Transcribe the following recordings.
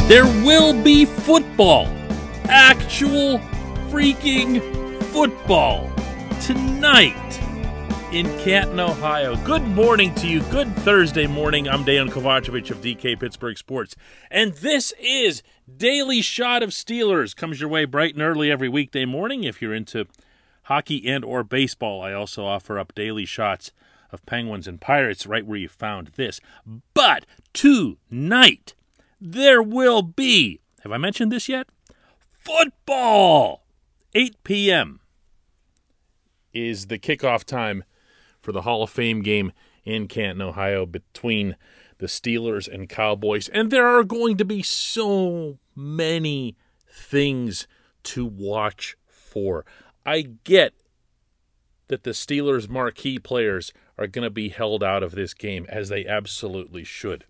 There will be football. Actual freaking football tonight in Canton, Ohio. Good morning to you. Good Thursday morning. I'm Dejan Kovacevic of DK Pittsburgh Sports. And this is Daily Shot of Steelers. Comes your way bright and early every weekday morning. If you're into hockey and or baseball, I also offer up daily shots of Penguins and Pirates right where you found this. But tonight, there will be, have I mentioned this yet? Football! 8 p.m. is the kickoff time for the Hall of Fame game in Canton, Ohio between the Steelers and Cowboys. And there are going to be so many things to watch for. I get that the Steelers' marquee players are going to be held out of this game, as they absolutely should.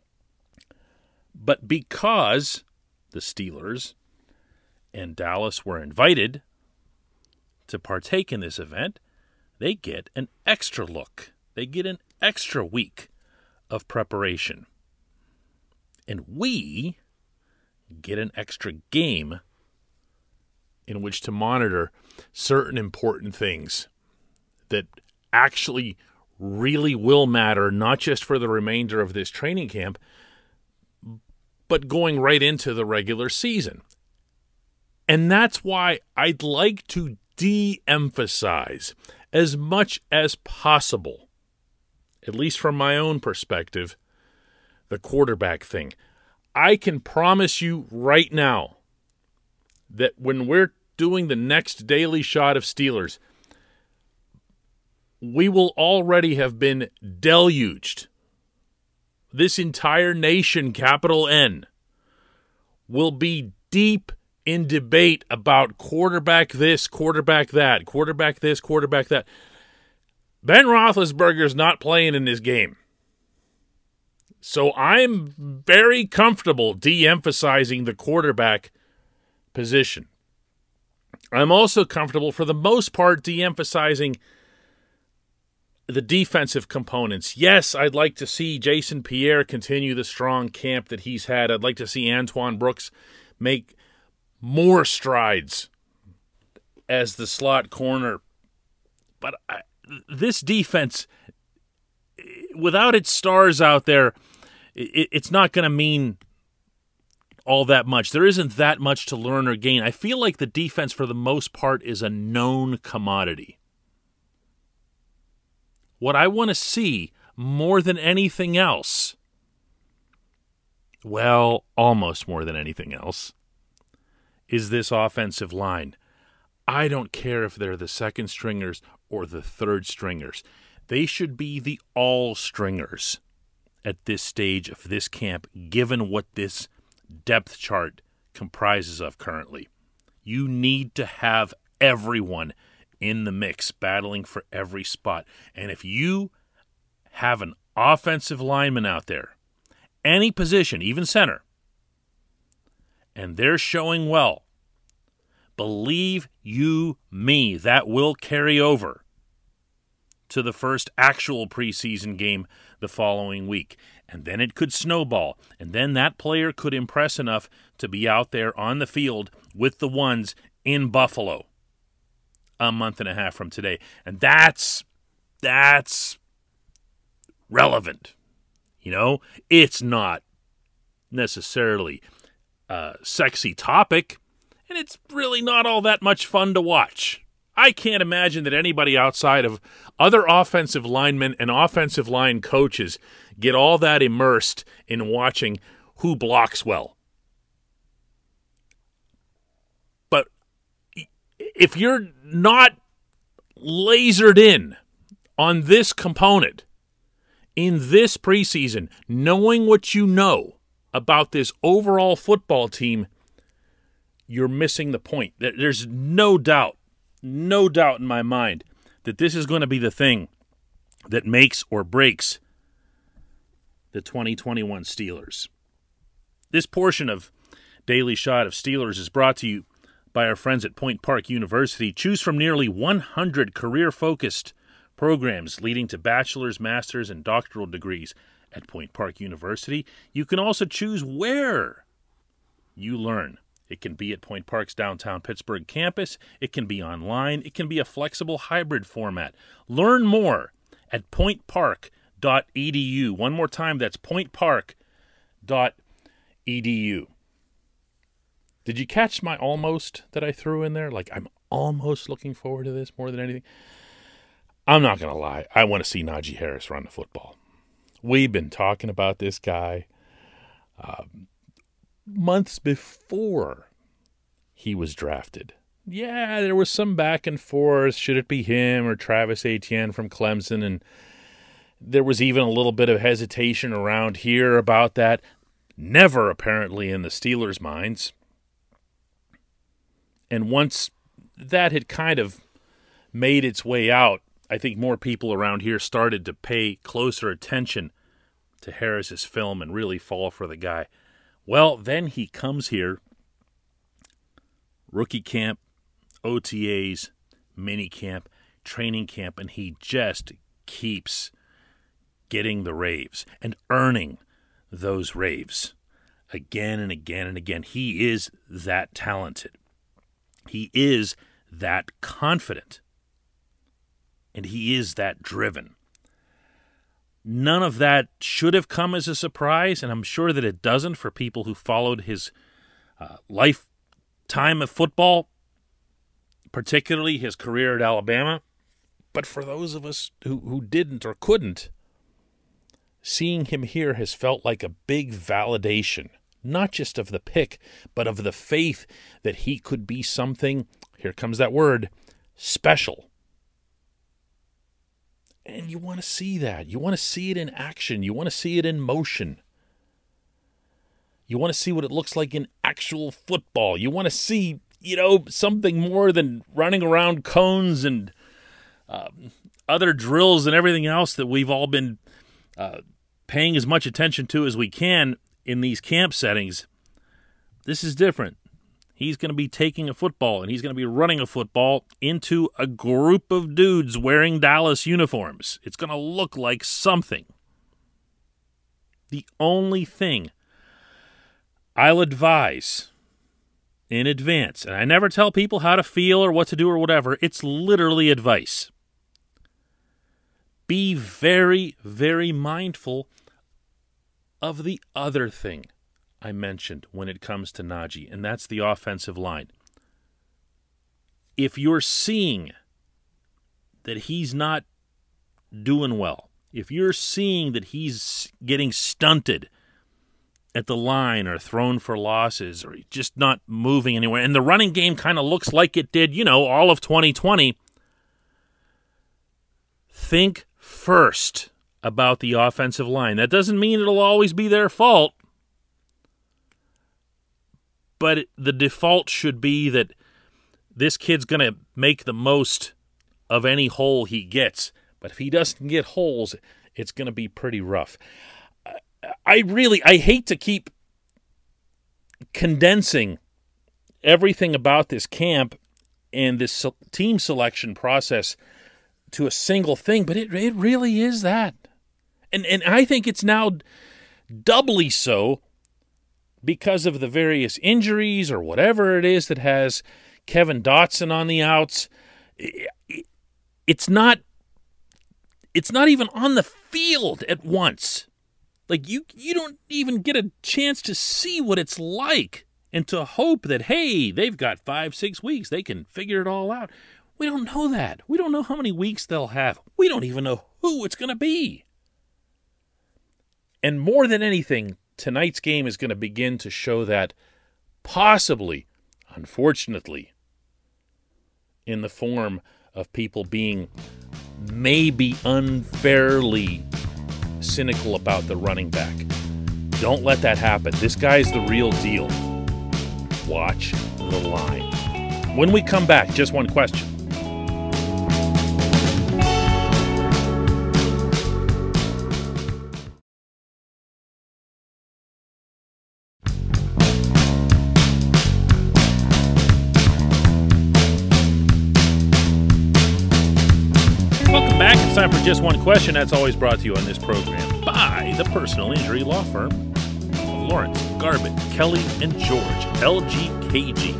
But because the Steelers and Dallas were invited to partake in this event, they get an extra look. They get an extra week of preparation. And we get an extra game in which to monitor certain important things that actually really will matter, not just for the remainder of this training camp, but going right into the regular season. And that's why I'd like to de-emphasize as much as possible, at least from my own perspective, the quarterback thing. I can promise you right now that when we're doing the next Daily Shot of Steelers, we will already have been deluged. This entire nation, capital N, will be deep in debate about quarterback this, quarterback that, quarterback this, quarterback that. Ben Roethlisberger's not playing in this game. So I'm very comfortable de-emphasizing the quarterback position. I'm also comfortable, for the most part, de-emphasizing the defensive components. Yes, I'd like to see Jason Pierre continue the strong camp that he's had. I'd like to see Antoine Brooks make more strides as the slot corner. But this defense, without its stars out there, it's not going to mean all that much. There isn't that much to learn or gain. I feel like the defense, for the most part, is a known commodity. What I want to see more than anything else, well, almost more than anything else, is this offensive line. I don't care if they're the second stringers or the third stringers. They should be the all-stringers at this stage of this camp, given what this depth chart comprises of currently. You need to have everyone in the mix, battling for every spot. And if you have an offensive lineman out there, any position, even center, and they're showing well, believe you me, that will carry over to the first actual preseason game the following week. And then it could snowball. And then that player could impress enough to be out there on the field with the ones in Buffalo a month and a half from today. And that's relevant. You know, it's not necessarily a sexy topic, and it's really not all that much fun to watch. I can't imagine that anybody outside of other offensive linemen and offensive line coaches get all that immersed in watching who blocks well. But if you're not lasered in on this component in this preseason, knowing what you know about this overall football team, you're missing the point. There's no doubt in my mind that this is going to be the thing that makes or breaks the 2021 Steelers. This portion of Daily Shot of Steelers is brought to you by our friends at Point Park University. Choose from nearly 100 career-focused programs leading to bachelor's, master's, and doctoral degrees at Point Park University. You can also choose where you learn. It can be at Point Park's downtown Pittsburgh campus. It can be online. It can be a flexible hybrid format. Learn more at pointpark.edu. One more time, that's pointpark.edu. Did you catch my almost that I threw in there? Like, I'm almost looking forward to this more than anything. I'm not going to lie. I want to see Najee Harris run the football. We've been talking about this guy months before he was drafted. Yeah, there was some back and forth. Should it be him or Travis Etienne from Clemson? And there was even a little bit of hesitation around here about that. Never, apparently, in the Steelers' minds. And once that had kind of made its way out, I think more people around here started to pay closer attention to Harris's film and really fall for the guy. Well, then he comes here, rookie camp, OTAs, mini camp, training camp, and he just keeps getting the raves and earning those raves again and again and again. He is that talented. He is that confident. And he is that driven. None of that should have come as a surprise, and I'm sure that it doesn't for people who followed his lifetime of football, particularly his career at Alabama. But for those of us who didn't or couldn't, seeing him here has felt like a big validation, not just of the pick, but of the faith that he could be something, here comes that word, special. And you want to see that. You want to see it in action. You want to see it in motion. You want to see what it looks like in actual football. You want to see, something more than running around cones and other drills and everything else that we've all been paying as much attention to as we can in these camp settings. This is different. He's going to be taking a football, and he's going to be running a football into a group of dudes wearing Dallas uniforms. It's going to look like something. The only thing I'll advise in advance, and I never tell people how to feel or what to do or whatever, it's literally advice. Be very, very mindful of the other thing I mentioned when it comes to Najee, and that's the offensive line. If you're seeing that he's not doing well, if you're seeing that he's getting stunted at the line or thrown for losses or just not moving anywhere, and the running game kind of looks like it did, all of 2020, think first about the offensive line. That doesn't mean it'll always be their fault. But the default should be that this kid's going to make the most of any hole he gets. But if he doesn't get holes, it's going to be pretty rough. I hate to keep condensing everything about this camp and this team selection process to a single thing, but it really is that. And I think it's now doubly so because of the various injuries or whatever it is that has Kevin Dotson on the outs. It's not even on the field at once. Like, you don't even get a chance to see what it's like and to hope that, hey, they've got 5-6 weeks. They can figure it all out. We don't know that. We don't know how many weeks they'll have. We don't even know who it's going to be. And more than anything, tonight's game is going to begin to show that, possibly, unfortunately, in the form of people being maybe unfairly cynical about the running back. Don't let that happen. This guy's the real deal. Watch the line. When we come back, just one question. Welcome back. It's time for Just One Question. That's always brought to you on this program by the personal injury law firm of Lawrence, Garbutt, Kelly, and George, LGKG.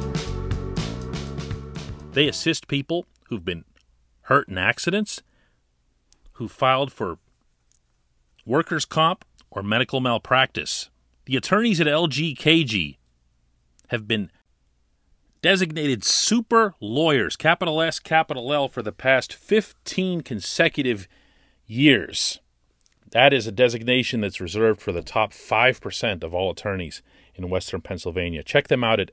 They assist people who've been hurt in accidents, who filed for workers' comp or medical malpractice. The attorneys at LGKG have been designated super lawyers, capital S, capital L, for the past 15 consecutive years. That is a designation that's reserved for the top 5% of all attorneys in Western Pennsylvania. Check them out at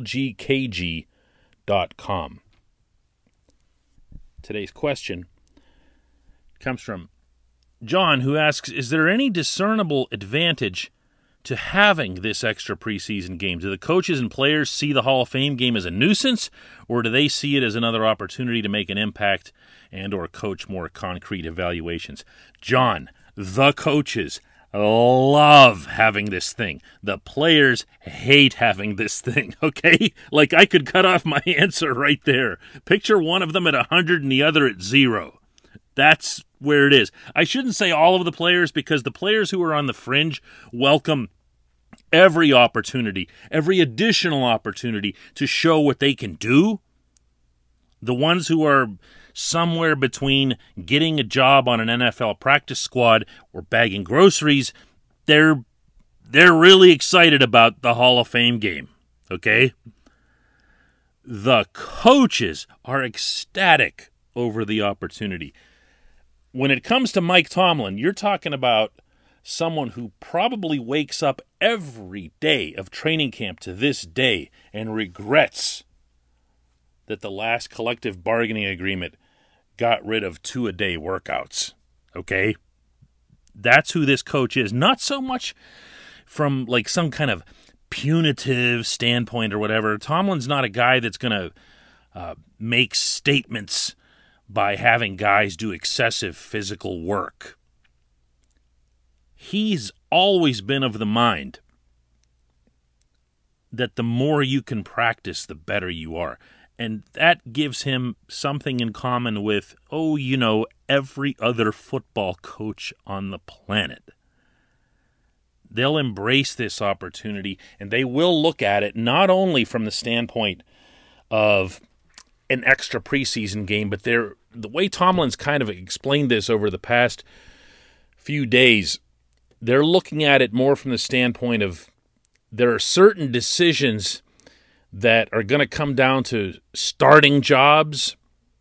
lgkg.com. Today's question comes from John, who asks, is there any discernible advantage to having this extra preseason game? Do the coaches and players see the Hall of Fame game as a nuisance, or do they see it as another opportunity to make an impact and or coach more concrete evaluations? John, the coaches love having this thing. The players hate having this thing, okay? Like, I could cut off my answer right there. Picture one of them at 100 and the other at 0. That's where it is. I shouldn't say all of the players, because the players who are on the fringe welcome every opportunity, every additional opportunity to show what they can do. The ones who are somewhere between getting a job on an NFL practice squad or bagging groceries, they're really excited about the Hall of Fame game, okay? The coaches are ecstatic over the opportunity. When it comes to Mike Tomlin, you're talking about someone who probably wakes up every day of training camp to this day and regrets that the last collective bargaining agreement got rid of 2-a-day workouts, okay? That's who this coach is. Not so much from like some kind of punitive standpoint or whatever. Tomlin's not a guy that's going to make statements by having guys do excessive physical work. He's always been of the mind that the more you can practice, the better you are. And that gives him something in common with, every other football coach on the planet. They'll embrace this opportunity, and they will look at it not only from the standpoint of an extra preseason game, but the way Tomlin's kind of explained this over the past few days, they're looking at it more from the standpoint of there are certain decisions that are going to come down to starting jobs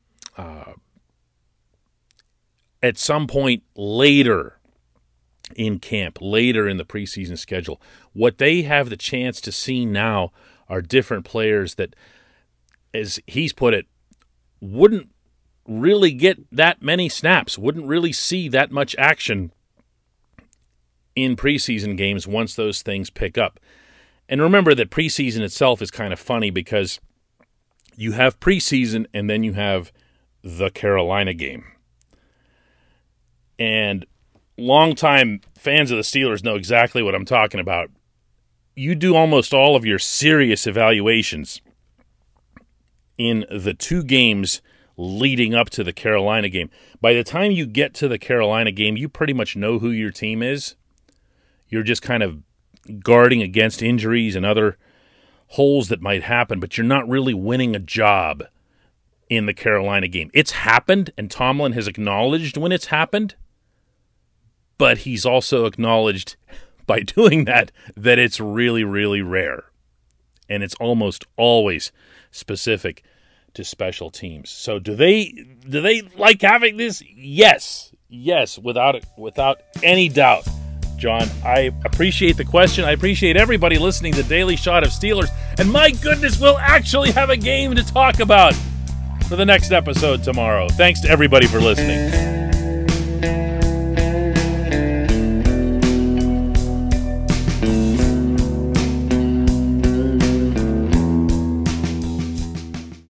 at some point later in camp, later in the preseason schedule. What they have the chance to see now are different players that, as he's put it, wouldn't really get that many snaps, wouldn't really see that much action in preseason games once those things pick up. And remember that preseason itself is kind of funny because you have preseason and then you have the Carolina game. And longtime fans of the Steelers know exactly what I'm talking about. You do almost all of your serious evaluations in the 2 games leading up to the Carolina game. By the time you get to the Carolina game, you pretty much know who your team is. You're just kind of guarding against injuries and other holes that might happen, but you're not really winning a job in the Carolina game. It's happened, and Tomlin has acknowledged when it's happened, but he's also acknowledged by doing that it's really, really rare. And it's almost always specific to special teams. So do they like having this? Yes, without any doubt. John, I appreciate the question. I appreciate everybody listening to Daily Shot of Steelers. And my goodness, we'll actually have a game to talk about for the next episode tomorrow. Thanks to everybody for listening.